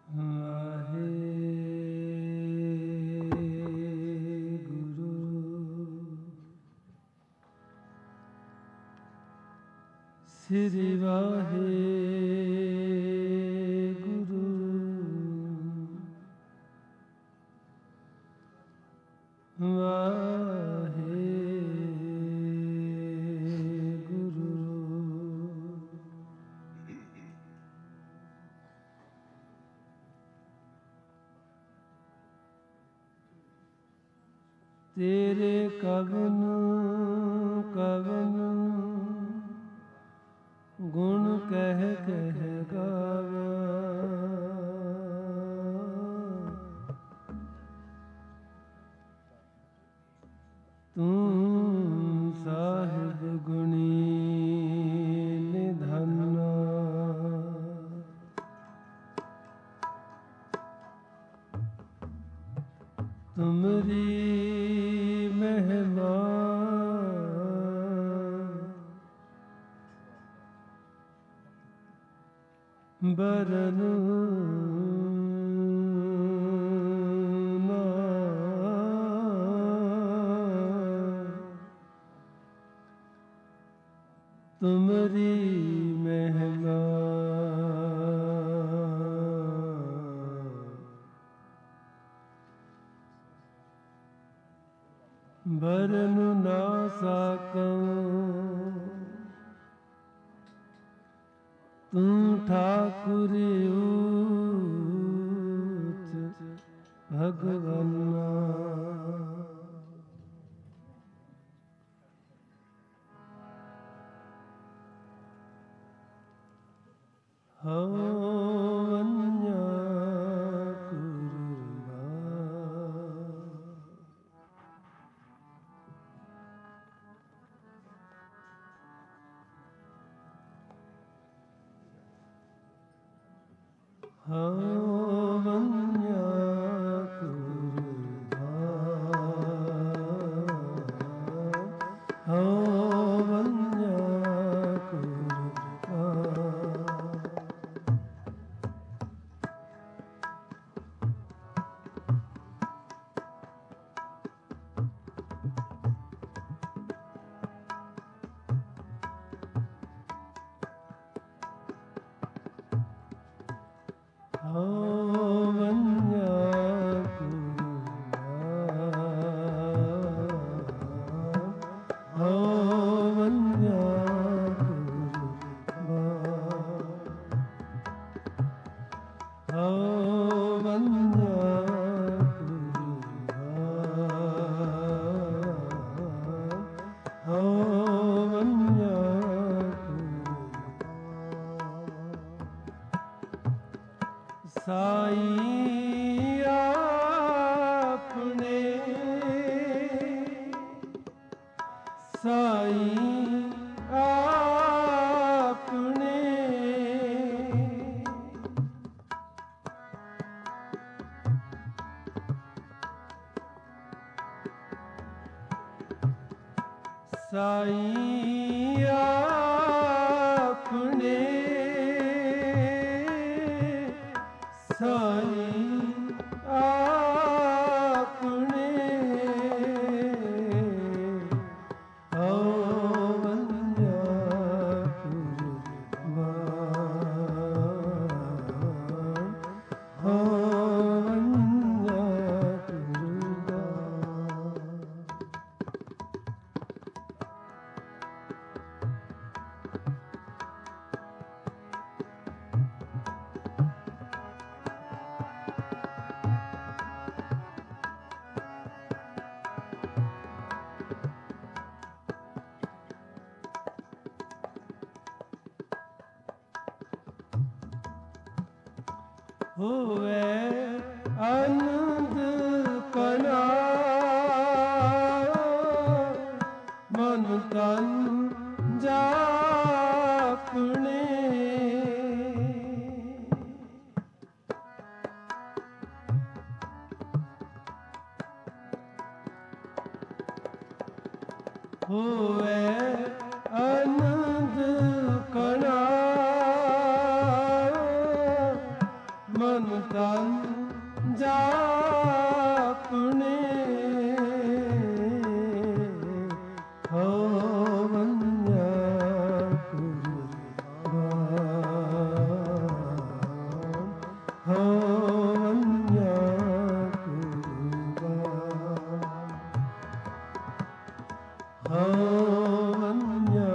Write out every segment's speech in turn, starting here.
ਸ੍ਰੀ ਵਾਹਿਗੁਰੂ ਵਾਹਿਗੁਰੂ। ਤੇਰੇ ਕਵਨ ਕਵਨ ਗੁਣ ਕਹਿ ਕਹਿ ਗਾਵਾ, ਤੂੰ ਸਾਹਿਬ ਗੁਣੀ ਨਿਧਨ। ਤੁਮਰੀ ਮਹਿਮਾ ਬਰਨ ਨਾ, ਤੁਮਰੀ ਮਹਿਮਾ ਬਰਨ ਨਾ ਸਾਕਉ। ਤੂੰ ਠਾਕੁਰ ਊਚ ਭਗਵਾਨਾ, ਹਉ ਵੰਝਾ ਹਉ ਵੰਝਾ ਕੁਰਬਾਨ, ਹਉ ਵੰਝਾ ਹਉ ਵੰਝਾ ਕੁਰਬਾਨ, ਹਉ ਵੰਝਾ ਕੁਰਬਾਨ, ਹਉ ਵੰਝਾ ਕੁਰਬਾਨ, ਹਉ ਵੰਝਾ ਸਾਈ ਆਪਣੇ, ਸਾਈ ਆਪਣੇ, ਸਾਈ ਆਪਣੇ, ਸਾਈ ਆਪਣੇ, ਹਉ ਵੰਝਾ ਕੁਰਬਾਨ, ਹਉ ਵੰਝਾ ਕੁਰਬਾਨ। ਹੋਵੇ ਆਨੰਦ ਕਨਾ ਮਨ ਤਨ ਜਾਪਣੇ, ਹੋਵੇ ਆਨੰਦ ਕਣਾ ਮਨ ਤਨ ਜਾਪਣੇ ਹੋਵੰਨਿਆ ਕੁਰਬਾਨ ਹੋਵੰਨਿਆ ਕੁਰਬਾਨ ਹੋਵੰਨਿਆ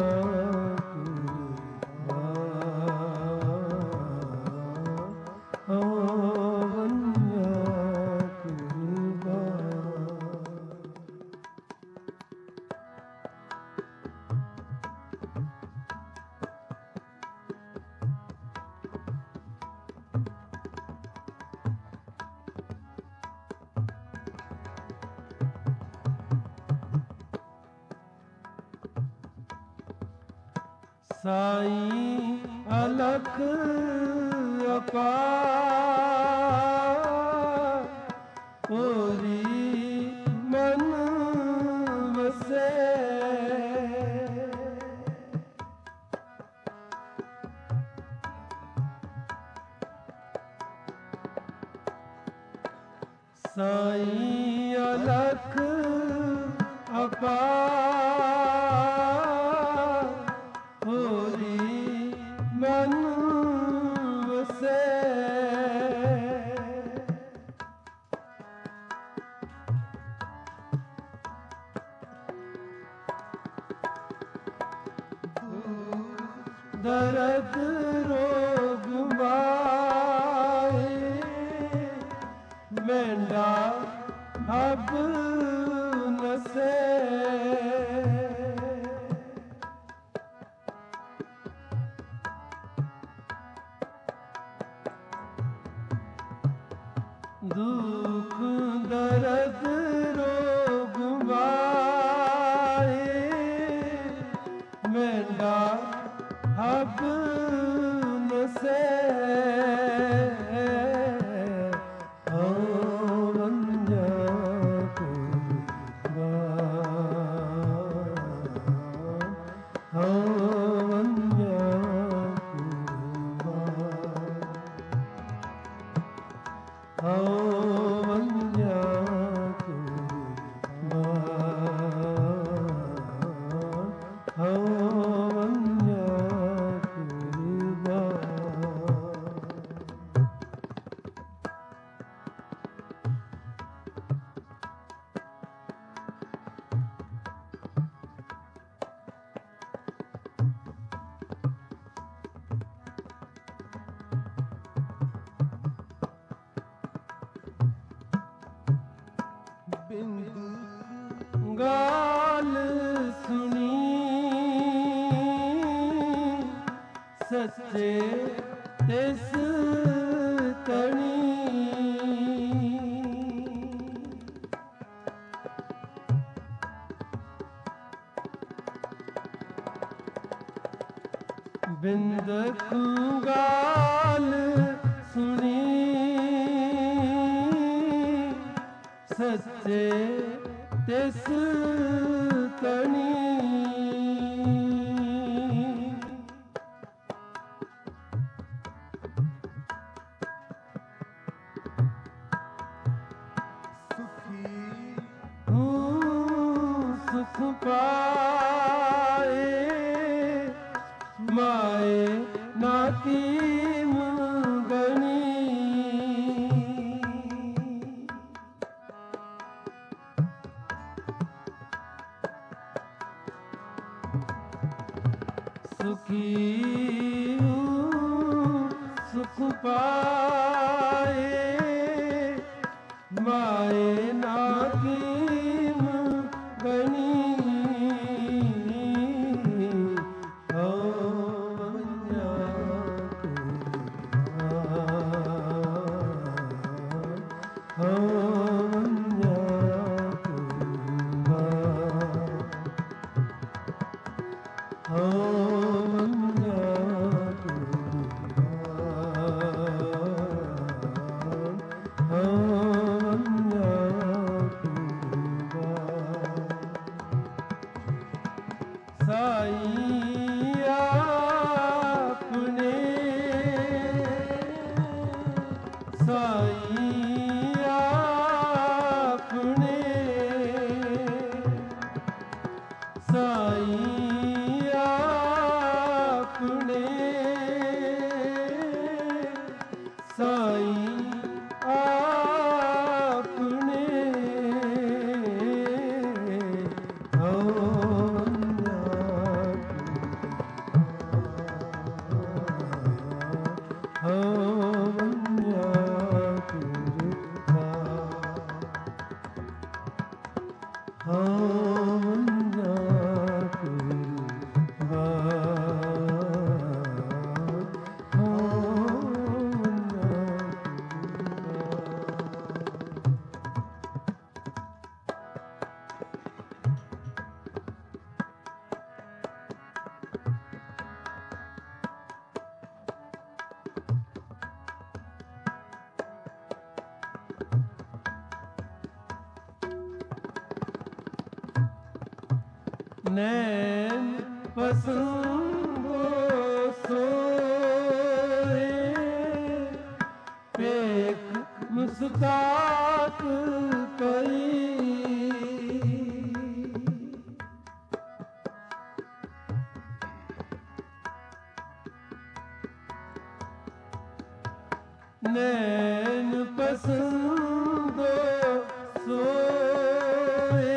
ਸਾਈਂ ਅਲਖ ਅਪਾਰ ਹੋਰੀ ਮਨ ਵਸੈ ਸਾਈਂ ਅਲਖ ਅਪਾਰ ਹੋਰੀ ਮਨ ਵਸੈ ਦਰਦ ਰੋਗ ਮਾਏ ਮੈਂਡਾ ਹਬ ਨਸੈ ਦੁਖ ਦਰਦ ਰੋਗ ਮਾਏ ਮੈਂਡਾ ਹਬ ਨਸੈ ਹੋਵੰਨਿਆ ਕੁਰਬਾਨ ਹੋਵੰਨਿਆ ਕੁਰਬਾਨ ਹੋਵੰਨਿਆ ਕੁਰਬਾਨ ਹੋਵੰਨਿਆ ਬਿੰਦ ਗਾਲ ਸੁਣੀ ਸੱਚੇ ਤਿਸ ਤਣੀ ਬਿੰਦ ਗਾਲ ਸੁਣੀ ਸੱਚੇ ਤਿਸ ਤਣੀ ਸੁਖੀ ਸੁਖ ਪਾਏ ਮਾਏ ਨਾਤੀ ਮੰਗਣੀ ਸੁਖੀ ਸੁਖ ਪਾਏ ਮਾਏ ਨਾਤੀ ਮੰਗਣੀ ਹੋਵੰਨਿਆ ਹੋਵੰਨਿਆ ਹੋਵੰਨਿਆ ਹੋਵੰਨਿਆ ਸਾਈ ਆਪਣੇ ਸਾਈ ਆਪਣੇ ਸਾਈ ਆਪਣੇ नैन पसंदो सोए पेख मुस्ताक कई नैन पसंदो सोए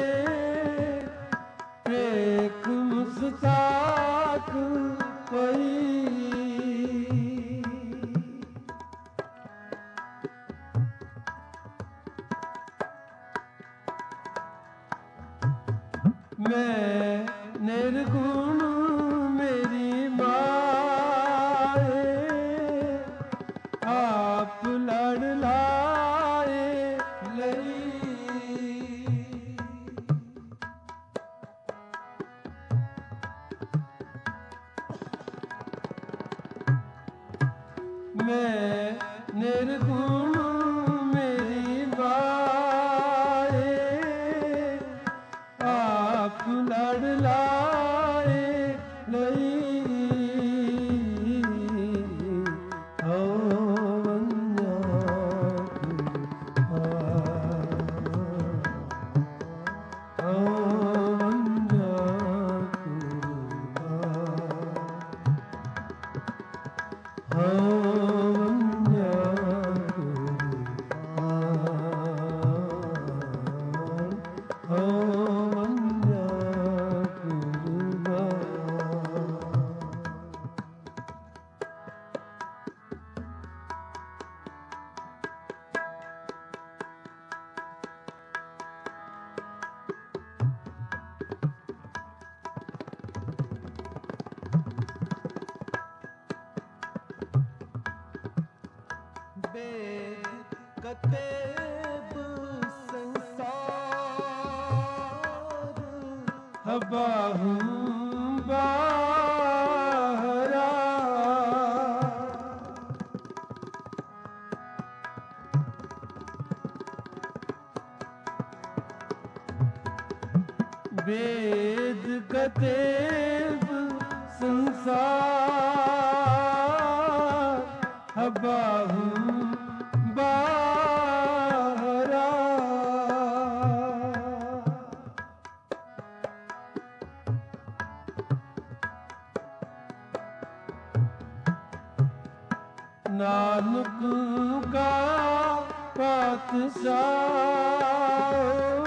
पेख मुस्ताक कई मैं निर्गुण मेरी माए आप लड़ लाए लई मैं निर्गुण मेरी माए आप लड़ लाए लई हो वंजा हो वंजा हो वेद कतेब संसार हबाहु बाहरा वेद कतेब संसार हबाहु बाहरा नानक का पातशाह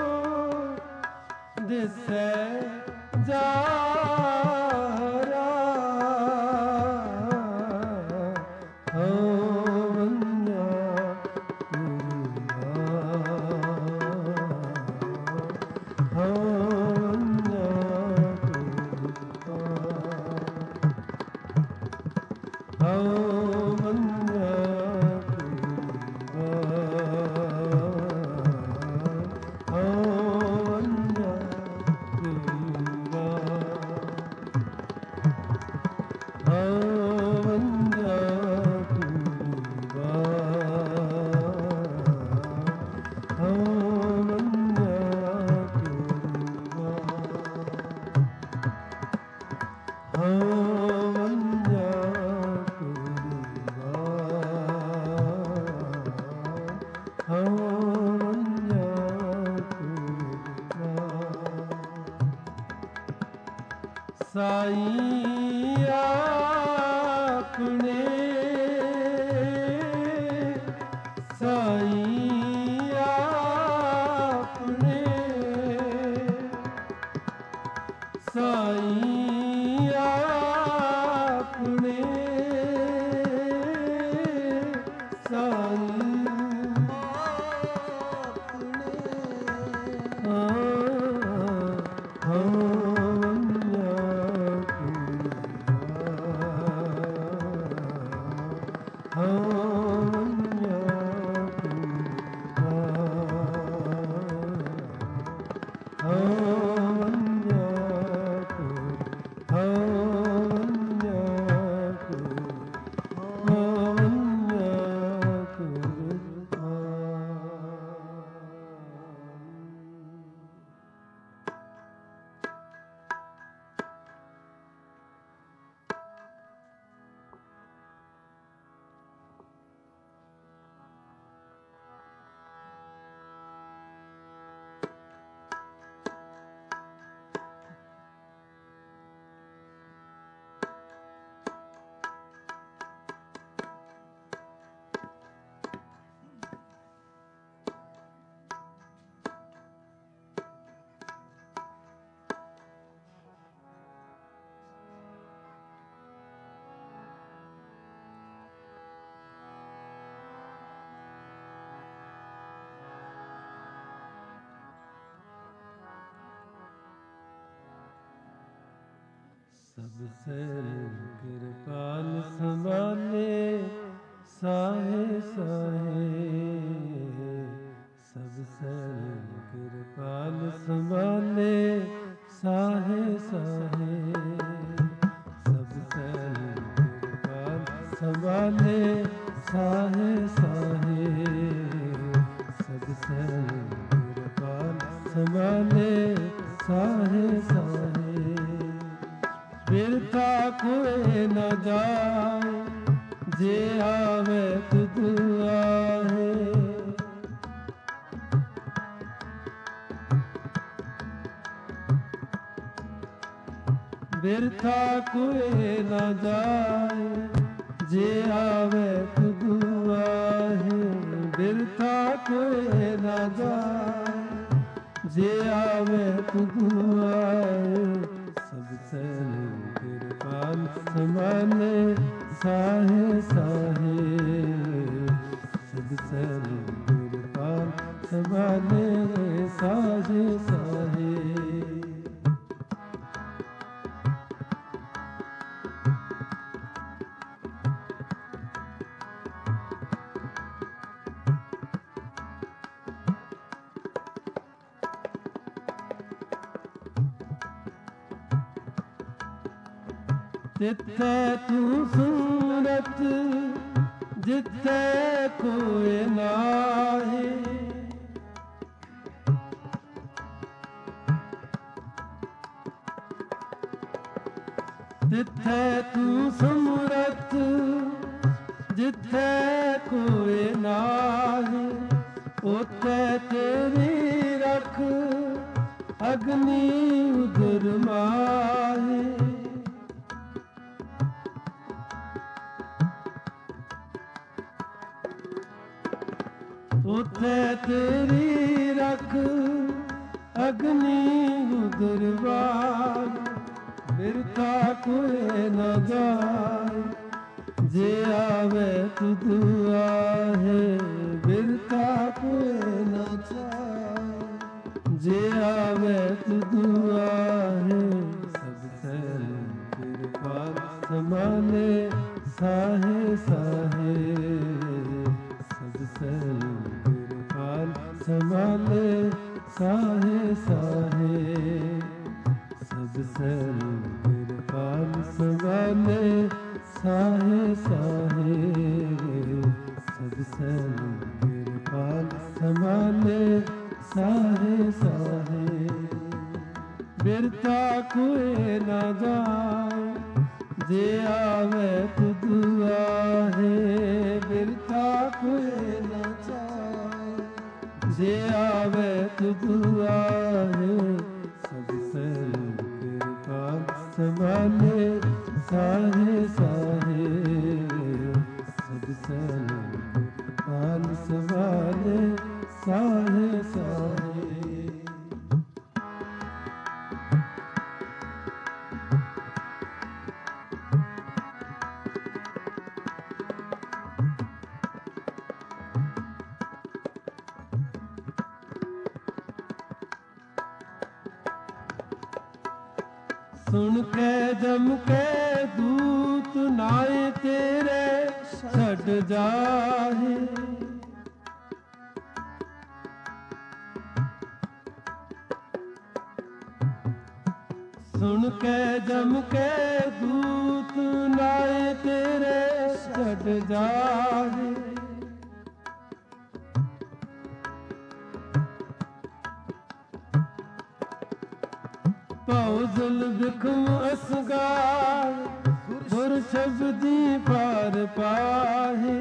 दिसै जाहरा हो वंजा हो वंजा हो वंजा हो वंजा ਸਾਈਂ ਆਪਣੇ ਸਾਈਂ ਆਪਣੇ ਸਾਈਂ ਆਪਣੇ ਸਾਈਂ ਸਭ ਸਹਿ ਕਿਰਪਾਲ ਸੰਭਾਲੇ ਸਾਹੇ ਸਾਹੇ ਸਭ ਸਹਿ ਕਿਰਪਾਲ ਸੰਭਾਲੇ ਸਾਹੇ ਸਾਹੇ ਸਭ ਸਹਿ ਕਿਰਪਾਲ ਸੰਭਾਲੇ ਸਾਹੇ ਸਾਹੇ ਸਭ ਸਹਿ ਕਿਰਪਾਲ ਸੰਭਾਲੇ ਸਾਹੇ ਸਾਹੇ ਬਿਰਥਾ ਕੋਇ ਨ ਜਾਏ ਜੇ ਆਵੇ ਤੁਧ ਆਹੇ ਬਿਰਥਾ ਕੋਇ ਨ ਜਾਏ ਜੇ ਆਵੇ ਤੁਧ ਆਹੇ ਬਿਰਥਾ ਕੋਇ ਨ ਜਾਏ ਜੇ ਆਵੇ ਤੁਧ ਆਹੇ ਸਭ ਸਹਿ ਕਿਰਪਾਲ ਸੰਭਾਲੇ ਸਾਹੇ ਸਾਹੇ ਸਭ ਸਹਿ ਕਿਰਪਾਲ ਸੰਭਾਲੇ ਸਾਹੇ ਸਾਹੇ ਜਿੱਥੇ ਤੂੰ ਸੂਰਤ ਜਿੱਥੇ ਕੋਇ ਨਾਹੀ ਜਿੱਥੇ ਤੂੰ ਸਮਰਥ ਜਿੱਥੇ ਕੋਇ ਨਾਹੀ ਉੱਥੇ ਤੇਰੀ ਰੱਖ ਅਗਨੀ ਉਦਰ ਮਾਹੀ ਉੱਥੇ ਤੇਰੀ ਰੱਖ ਅਗਨੀ ਉਦਰਵਾਰ ਬਿਰਥਾ ਕੋਇ ਨ ਜਾਏ ਜੇ ਆਵੇ ਤੁਧ ਆਹੇ ਬਿਰਥਾ ਕੋਇ ਨ ਜਾਏ ਜੇ ਆਵੇ ਤੁਧ ਆਹੇ ਸਭ ਸਹਿ ਕਿਰਪਾਲ ਸੰਭਾਲੇ ਸਾਹੇ ਸਾਹੇ ਸਭ ਸਹਿ ਕਿਰਪਾਲ ਸੰਭਾਲੇ ਸਾਹੇ ਸਾਹੇ ਸਭ ਸਹਿ ਕਿਰਪਾਲ ਸੰਭਾਲੇ ਸਾਹੇ ਸਾਹੇ ਸਭ ਸਹਿ ਕਿਰਪਾਲ ਸੰਭਾਲੇ ਸਾਹੇ ਸਾਹੇ ਬਿਰਥਾ ਕੋਇ ਨ ਜਾਏ ਜੇ ਆਵੇ ਤੁਧ ਆਹੇ ਬਿਰਥਾ ਕੋਇ ਨ ਜਾਏ ਜੇ ਆਵੇ ਤੁਧ ਆਹੇ ਸਭ ਸੈਨ ਕਿਰਪਾਲ ਸੰਭਾਲੇ ਸਾਹੇ ਸਾਹੇ ਸਭ ਸੈਨ ਕਿਰਪਾਲ ਸੰਭਾਲੇ ਸਾਹੇ ਸਾਹੇ। ਸੁਣ ਕੇ ਜਮ ਕੇ ਦੂਤ ਨਾਏ ਤੇਰੇ ਛੱਡ ਜਾਹੇ। ਸੁਣ ਕੇ ਜਮ ਕੇ ਦੂਤ ਨਾਏ ਤੇਰੇ ਛੱਡ ਜਾਹੇ। ਭਉ ਜ਼ੁਲ ਬਿਖਮ ਅਸਗਾਰ ਗੁਰ ਸ਼ਬਦੀ ਪਾਰ ਪਾਹੇ।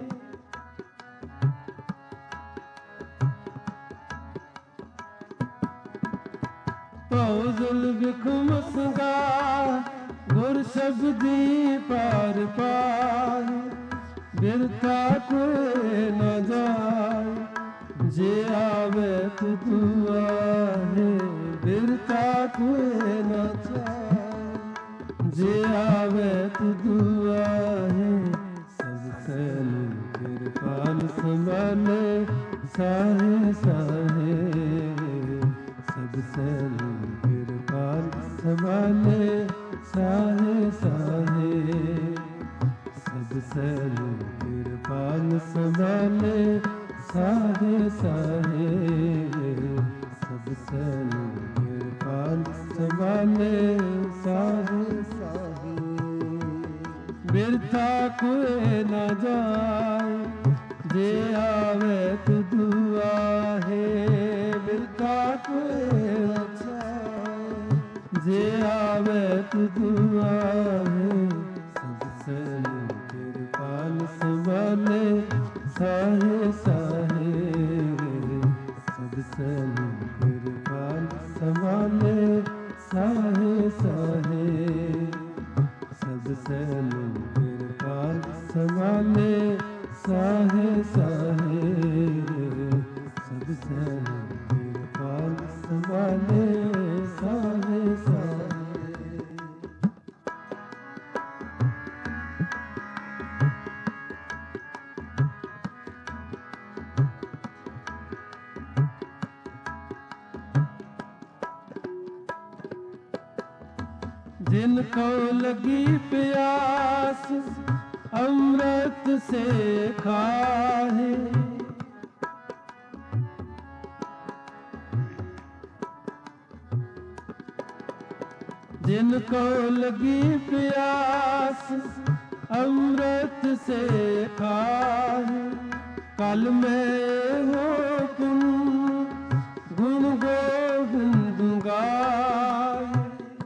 ਭਉ ਜ਼ੁਲ ਬਿਖਮ ਅਸਗਾਰ ਗੁਰ ਸ਼ਬਦੀ ਪਾਰ ਪਾਹੇ। ਬਿਰਥਾ ਕੋਇ ਨ ਜਾਏ ਜੇ ਆਵੇ ਤੁਧ ਆਹੇ। ਬਿਰਥਾ ਕੋਇ ਨ ਜਾਏ ਜੇ ਆਵੇ ਤੁਧ ਆਹੇ। ਸਭ ਸੈਨ ਕਿਰਪਾਲ ਸੰਭਾਲੇ ਸਾਹੇ ਸਾਹੇ ਸਭ ਸੈਨ ਕਿਰਪਾਲ ਸੰਭਾਲੇ ਸਾਹੇ ਸਾਹੇ ਸਭ ਸੈਨ ਕਿਰਪਾਲ ਸੰਭਾਲੇ ਸਾਹੇ ਸਾਹੇ ਸਭ ਸੈਨ ਕਿਰਪਾਲ ਸੰਭਾਲੇ ਸਾਹੇ ਸਾਹੇ। ਬਿਰਥਾ ਕੋਇ ਨ ਜਾਏ ਜੇ ਆਵੇ ਤੁਧ ਆਹੇ। ਬਿਰਥਾ ਕੋਇ ਨ ਜਾਏ ਜੇ ਆਵੇ ਤੁਧ ਆਹੇ। ਸਭ ਸੈਨ ਕਿਰਪਾਲ ਸੰਭਾਲੇ ਸਾਹੇ ਸਾਹੇ ਸਭ ਸੈਨ ਕਿਰਪਾਲ ਸੰਭਾਲੇ ਸਾਹੇ ਸਾਹੇ ਸਭ ਸੈਨ ਕਿਰਪਾਲ ਸੰਭਾਲੇ ਸਾਹੇ ਸਾਹੇ ਸਭ ਸੈਨ ਕਿਰਪਾਲ ਸੰਭਾਲੇ ਸਾਹੇ ਸਾਹੇ। जिन को लगी प्यास अमृत से खाहे। जिन को लगी प्यास अमृत से खाहे। कल में हो गुण गुण गोविंद गाए।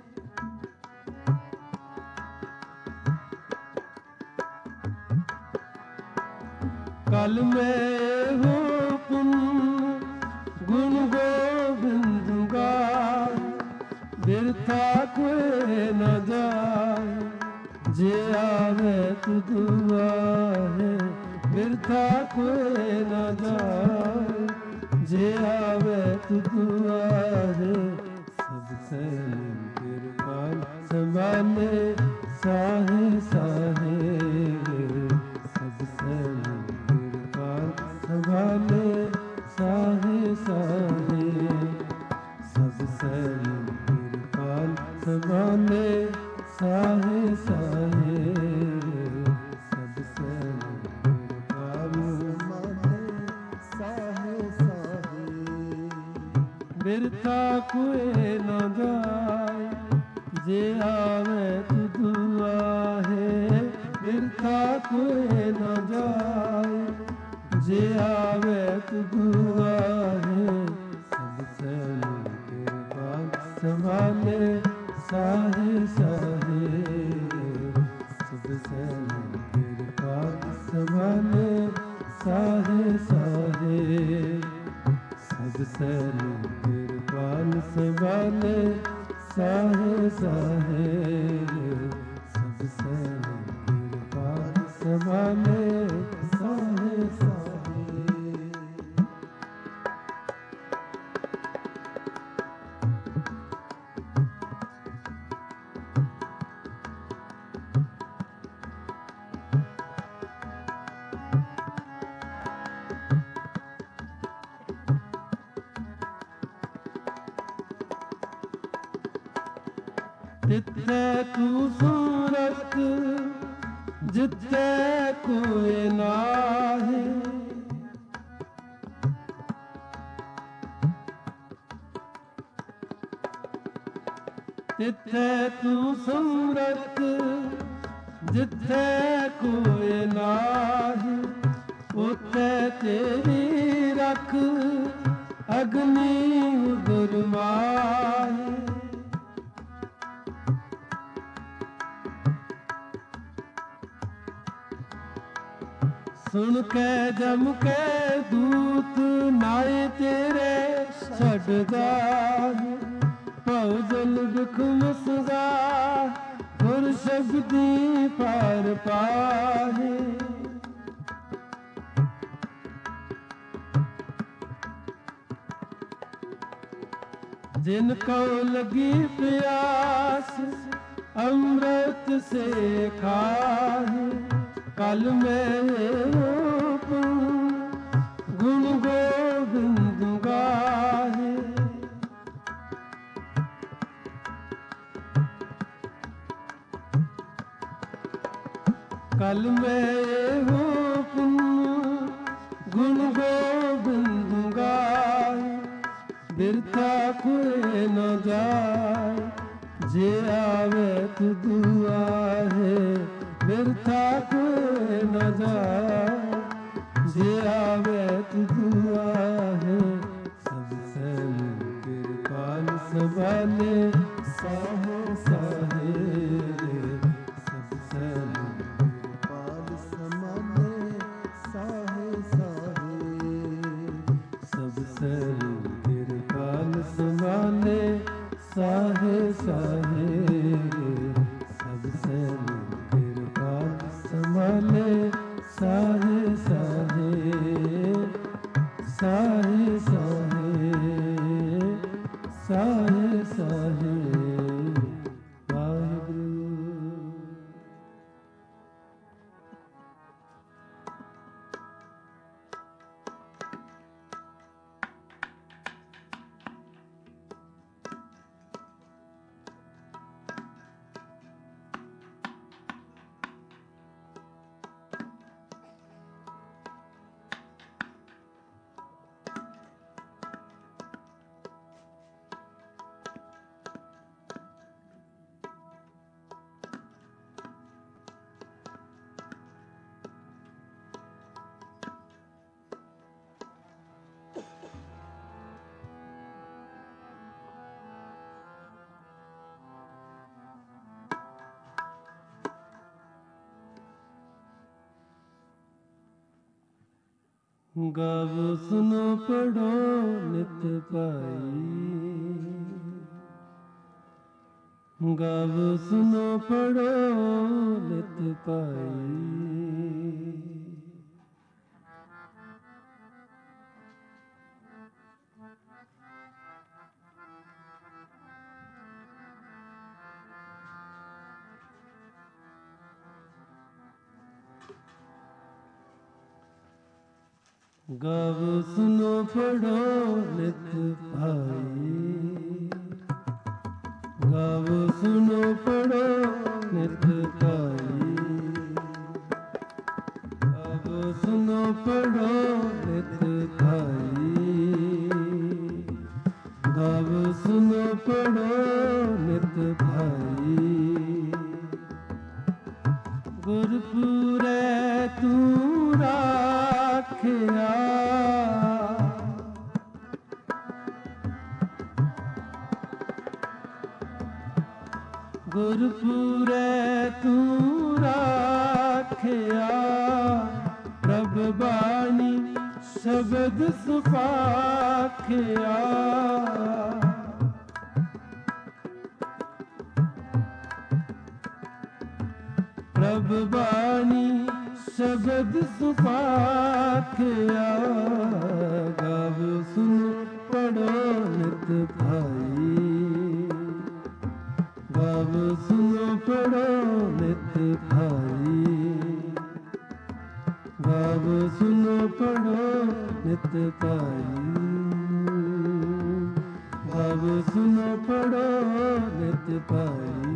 कल में हो पुन गुण गोविंद गाए। बिरथा कोई न जाए जे आवे तुध आहे। बिरथा कोई न जाए जे आवे तुध आहे। सब सैन किरपाल संभाले साहे साहे सब सैन संभाले साहे साहे सब सैन किरपाल संभाले साहे साहे सब सैन किरपाल संभाले साहे साहे। बिरथा कोई न जाए जे आवे तुध आहे। बिरथा कोई न जाए जे आवे तुध आहे। सब सैन किरपाल संभाले साहे साहे सब सैन किरपाल संभाले साहे साहे सैन कृपाल संभाले साहे साहे सब सैन कृपाल संभाले साहे साहे। तिथे तू सूरत जिथे कोई नाहे, तिथे तू सूरत जिथे कोई नाहे, उथे तेरी रख अग्नि गुरमाहे। सुन के जम के दूत नाए तेरे छड़दा, भवजल दुख मुसगा गुर शब्दी पार पाहे। जिनको लगी प्यास अमृत से खाए, कल में रूप गुण गोविंद गाहे। कल में रूप गुण गोविंद गाहे, बिरथा कोई न जाए जे आवे तुदु आहे। बिरथा कोई न जाए जे आवे तुदु आहे। सब सैन कृपाल संभाले साहे साहे, सब सैन कृपाल संभाले साहे साहे, सब सैन कृपाल संभाले साहे साहे, सब सैन संभाले साहे साहे, साहे साहे, साहे साहे। वाहिगुरु। गावो सुनो पढ़ो नित पाई, गावो सुनो पढ़ो नित पाई। गावो सुनो पढ़ो नित भाई, गावो सुनो पढ़ो नित भाई। गावो सुनो पढ़ो नित भाई, गावो सुनो पढ़ो नित भाई। गुरपुरे तू राखिया, गुरपुरे तू राखिया। प्रभ बाणी ਸ਼ਬਦ ਸੁਭਾਖਿਆ। ਪ੍ਰਭ ਬਾਣੀ ਸ਼ਬਦ ਸੁਭਾਖਿਆ। ਗਾਵ ਸੁਨ ਪੜੋ ਨਿਤ ਭਾਈ। ਗਾਵ ਸੁਨ ਪੜੋ ਨਿਤ ਭਾਈ। ਗਾਵ ਸੁਨ ਪੜੋ ਨਿਤ ਭਾਈ। ਗਾਵ ਸੁਨ ਪੜੋ ਨਿਤ ਭਾਈ।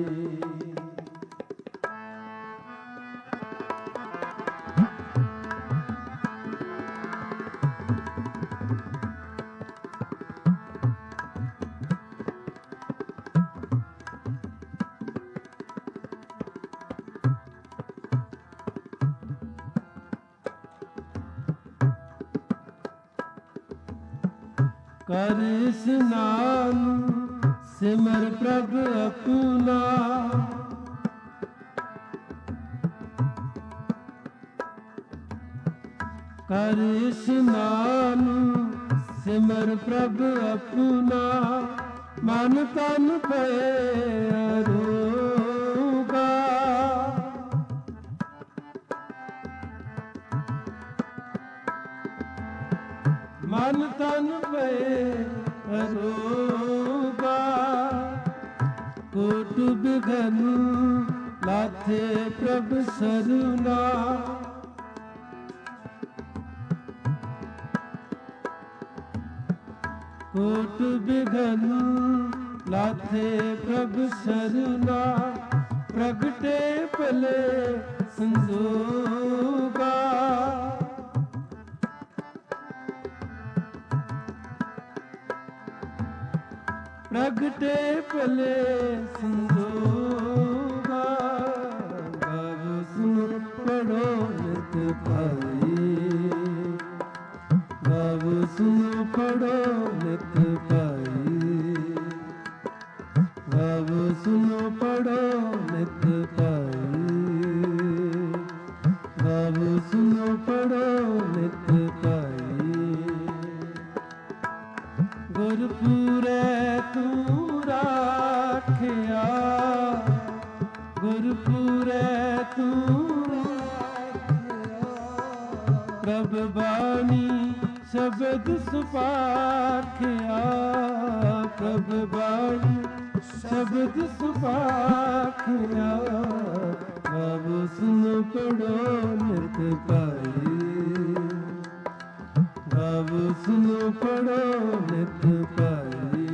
ਕਰ ਇਸ਼ਨਾਨ ਸਿਮਰ ਪ੍ਰਭ ਆਪਣਾ। ਕਰ ਇਸ਼ਨਾਨ ਸਿਮਰ ਪ੍ਰਭ ਆਪਣਾ। ਮਨ ਤਨ ਭਏ ਅਰੋਗਾ। ਮਨ ਤਨ ਭਏ ਅਰੋਗਾ। ਕੋਟ ਬਿਘਨ ਲਾਥੇ ਪ੍ਰਭ ਸਰੂਨਾ। ਕੋਟ ਬਿਘਨ ਲਾਥੇ ਪ੍ਰਭ ਸਰੂਨਾ। ਪ੍ਰਗਟੇ ਭਲੇ ਸੰਜੋਗਾ। ਪ੍ਰਗਟੇ ਭਲੇ ਸੰਜੋਗਾ। ਗਾਵ ਸੁਨ ਪੜੋ ਨਿਤ ਭਾਈ। ਗਾਵ ਸੁਨ ਪੜੋ ਨਿਤ ਭਾਈ। ਗਾਵ ਸੁਨ ਪੜੋ ਨਿਤ ਭਾਈ। ਗਾਵ ਸੁਨ ਪੜੋ ਨਿਤ ਭਾਈ। ਗੁਰਪੂਰੈ ਤੂੰ ਰਾਖਿਆ। ਗੁਰਪੂਰੈ ਤੂੰ ਰਾਖਿਆ। ਪ੍ਰਭ ਬਾਣੀ ਸ਼ਬਦ ਸੁਭਾਖਿਆ। ਪ੍ਰਭ ਬਾਣੀ ਸ਼ਬਦ ਸੁਭਾਖਿਆ। ਗਾਵ ਸੁਨ ਪੜੋ ਨਿਤ ਭਾਈ। ਗਾਵ ਸੁਨ ਪੜੋ ਨਿਤ ਭਾਈ।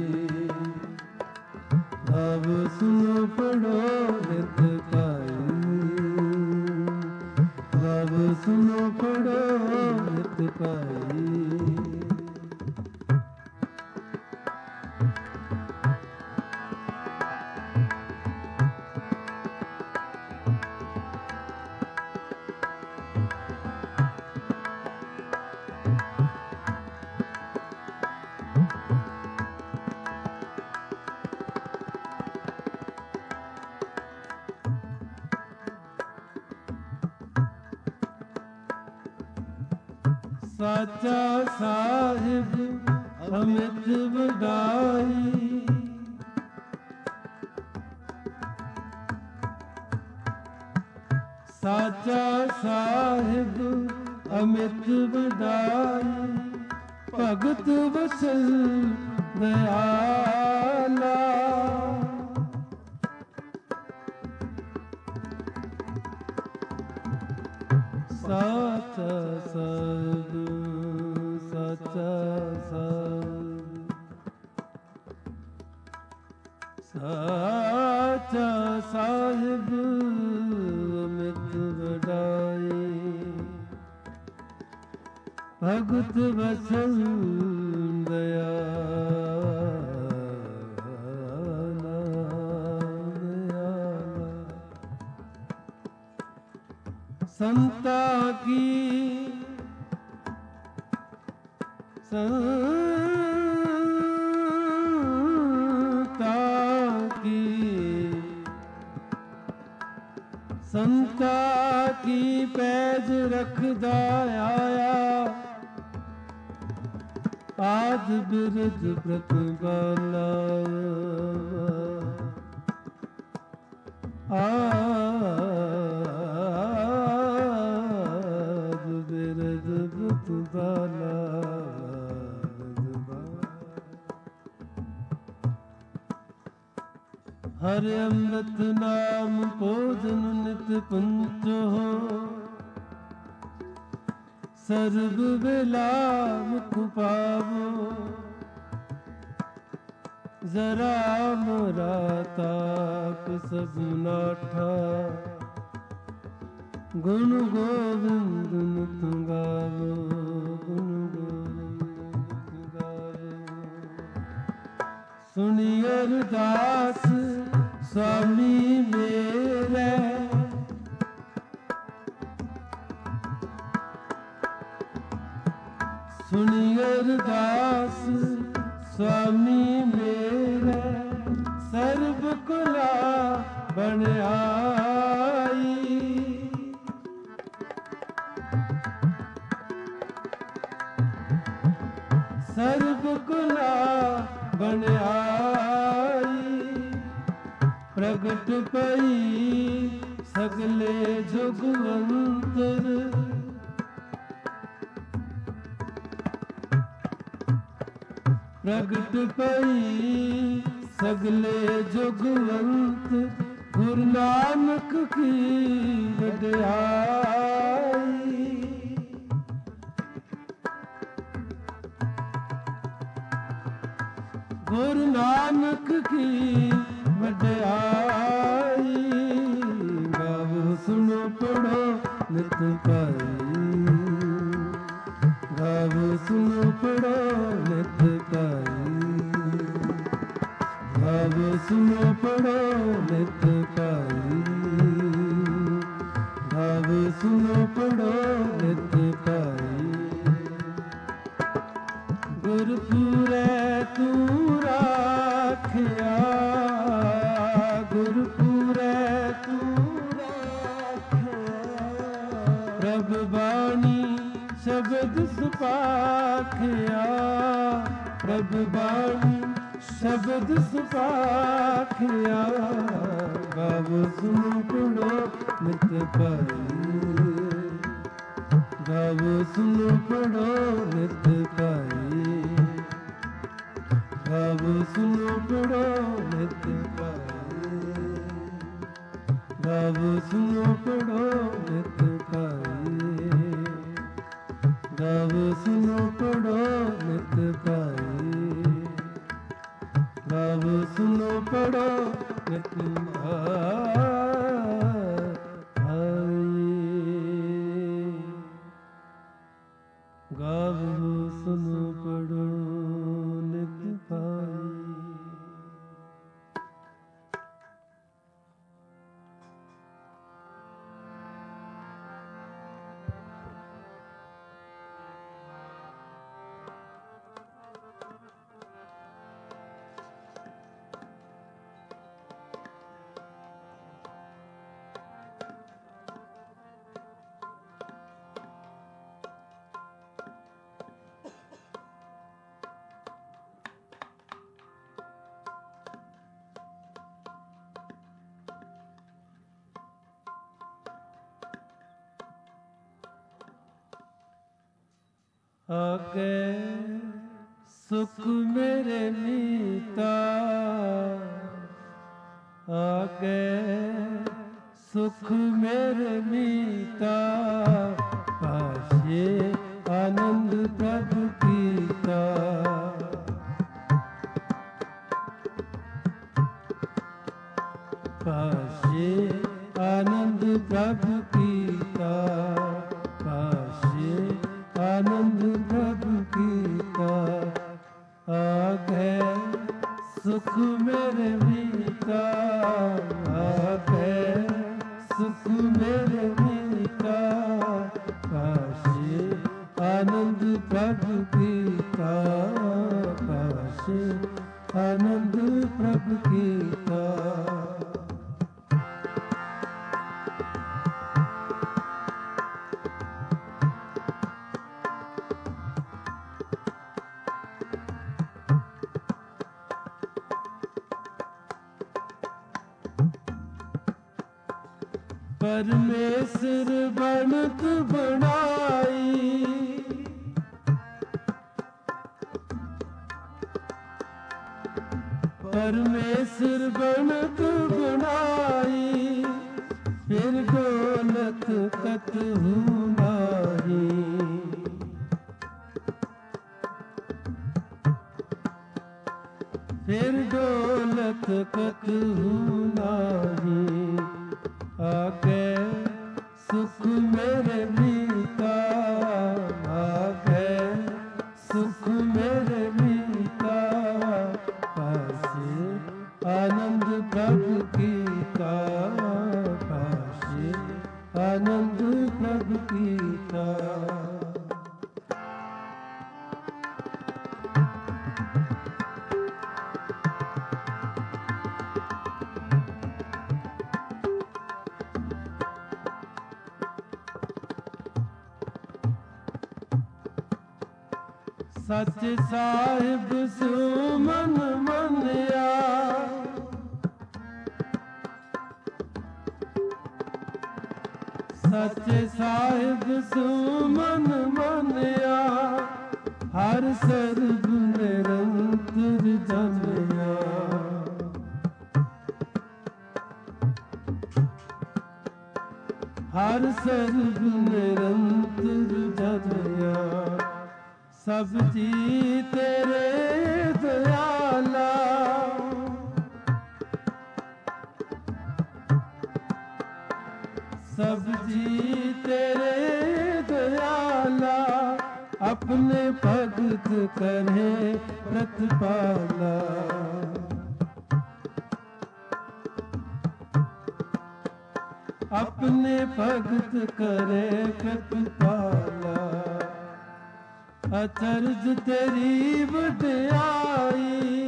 ਗਾਵ ਸੁਨ ਪੜੋ ਨਿਤ ਭਾਈ। ਗਾਵ ਸੁਨ ਪੜੋ ਨਿਤ ਭਾਈ। ਸਾਚਾ ਸਾਹਿਬ ਅਮਿਤ ਵਡਾਈ। ਸਾਚਾ ਸਾਹਿਬ ਅਮਿਤ ਵਡਾਈ। ਭਗਤ ਵਸਲ ਦਇਆਲਾ। ਸਾਚਾ ਸਾਹਿਬ ਸਾਚਾ ਸਾਹਿਬ। ਸਾਚਾ ਸਾਹਿਬ ਅਮਿਤ ਵਡਾਈ। ਭਗਤ ਵਸਲ ਦਇਆਲਾ। ਸੰਤਾ ਕੀ ਸੰਤਾ ਕੀ ਸੰਤਾ ਕੀ ਪੈਜ ਰੱਖਦਾ ਆਇਆ। आदि बिरज व्रत बाला आदि बिरज व्रत बाला हर अमृत नाम भोजन नित पंचो सर्व बेला मुख पावो जरा मोरा ताप सब नाठा गुण गोविंद नित गावो गुण गोविंद गावो सुनि अरदास स्वामी मेरे सुनि अरदास स्वामी मेरे सर्व कुला बन आई सर्व कुला बन आई प्रगट पई सगले जुगवंतर प्रगट पई सगले जुगवंत गुरु नानक की वਡਿਆਈ गुरु नानक की वਡਿਆਈ गावो सुनो पढ़ो नित पाई गावो सुनो पढ़ो नित पाई गावो सुनो पढ़ो नित पाई गावो सुनो पढ़ो नित पाई गुरपुरै तू राखिया गुरपुरै तू राखिया प्रभ बाणी शब्द सुपाखिया प्रभ बाणी शब्द सुपाखिया गावो सुनो पढ़ो नित पाई गावो सुनो पढ़ो नित पाई गावो सुनो पढ़ो नित पाई गावो सुनो पढ़ो नित पाई गावो सुनो पढ़ो नित पाई गावो सुनो पढ़ो नित गावो सुनो पढ़ो नित पाई आगे सुख मेरे मीता आगे सुख मेरे मीता पाशे आनंद प्रभु कीता पाशे आनंद प्रभु कीता पाशे आनंद प्रभु कीता आगे सुख मेरे मीता आगे सुख मेरे मीता पाशे आनंद प्रभु कीता पाशे आनंद प्रभु कीता परमेश्वर बनत बनाई, परमेश्वर बनत बनाई, फिर दौलत कतहु नाही। फिर दौलत कतहु नाही, आगे सुख मेरे मीता, आगे सुख मेरे मीता, पासे आनंद प्रभु कीता, पासे आनंद प्रभु कीता। सच साहिब सो मन मनिया, सच साहिब सो मन मनिया, हर सर्ब निरंतर जनिया। हर सर्ब निरंतर जनिया, सब जी तेरे दयाला, सब जी तेरे दयाला, अपने भगत करे प्रतिपाला। अपने भगत करे प्रतिपाला, अचरज तेरी वਡयाई,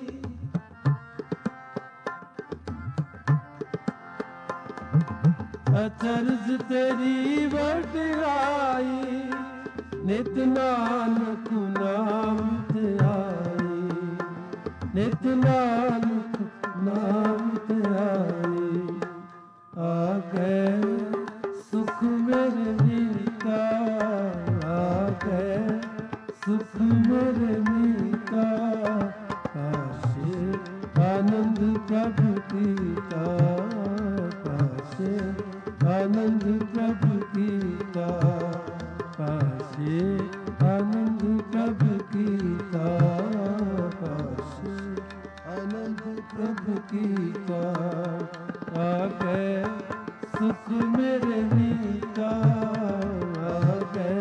अचरज तेरी वडयाई, नित नानक नाम ध्याई, नित नानक नाम ध्याई। आगे सुख मेरे मीता, आगे सुख मेरे मीता, पासे आनंद प्रभु कीता, पासे आनंद प्रभु कीता, पासे आनंद प्रभु कीता, पासे आनंद प्रभु कीता। आगे सुख मेरे मीता, आगे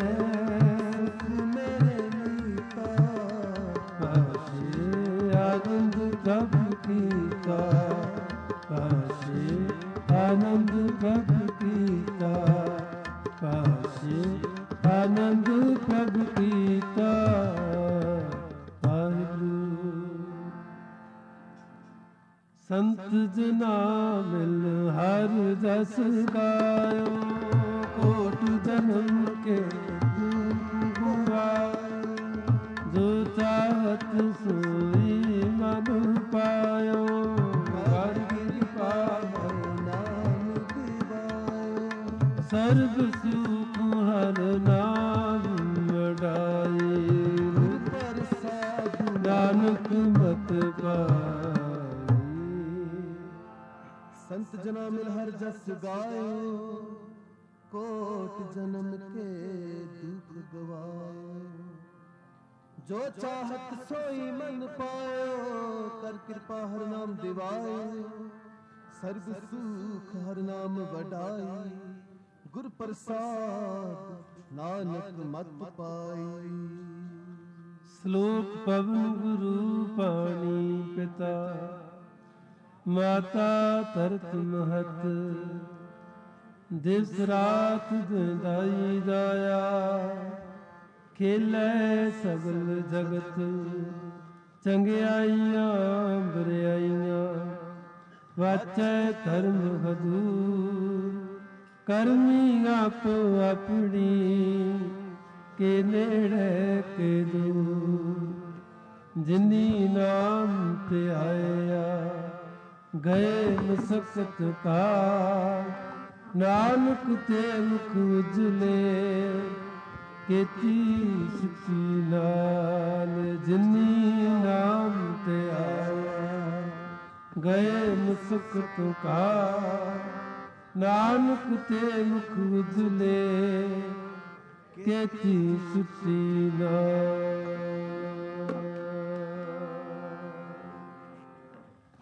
आनंद प्रभु कीता, पासे आनंद प्रभु कीता, पासे आनंद प्रभु कीता। संत जना मिल हर रस गायो, कोट जन्म के दुख गवायो, जो चाहत सोई मन पायो, हर कृपा नाम दिवायो, सर्व सुख हर नाम वडाई, नानक मत पाई। संत जना मिल हर जस गायो, कोट जन्म के दुख गवायो, जो चाहत सोई मन पायो, कर कृपा हर नाम दिवायो, सर्व सुख हर नाम वडाई, गुर प्रसाद नानक मत पाई। श्लोक पवन गुरु पानी पिता, माता तरत महत, दिवस रात दाई दाया, खेलै सगल जगत, चंगियाइयां बुराइयां, वाचै धर्म हजूर, करमी आपो अपनी, के नेड़े के दूर, जिनी नाम ते आया, गए मुसकत का, ਨਾਨਕ ਤੇ ਮੁਖ ਉਜਲੇ, ਕੀਤੀ ਸਿੱਖੀ ਨਾਲ ਜਿਨੀ ਨਾਮ ਤੇ ਆਇਆ, ਗਏ ਮੁਸਕ ਤੁਕਾ। ਨਾਨਕ ਤੇ ਮੁਖ ਉਜਲੇ, ਕੀਤੀ ਸਿੱਖੀ ਨਾਲ।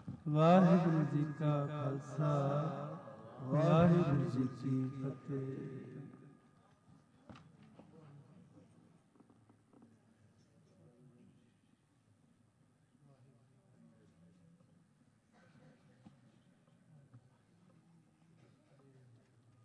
ਵਾਹਿਗੁਰੂ ਜੀ ਕਾ ਖਾਲਸਾ, ਵਾਹਿਗੁਰੂ ਜੀ ਕੀ ਫਤਿਹ।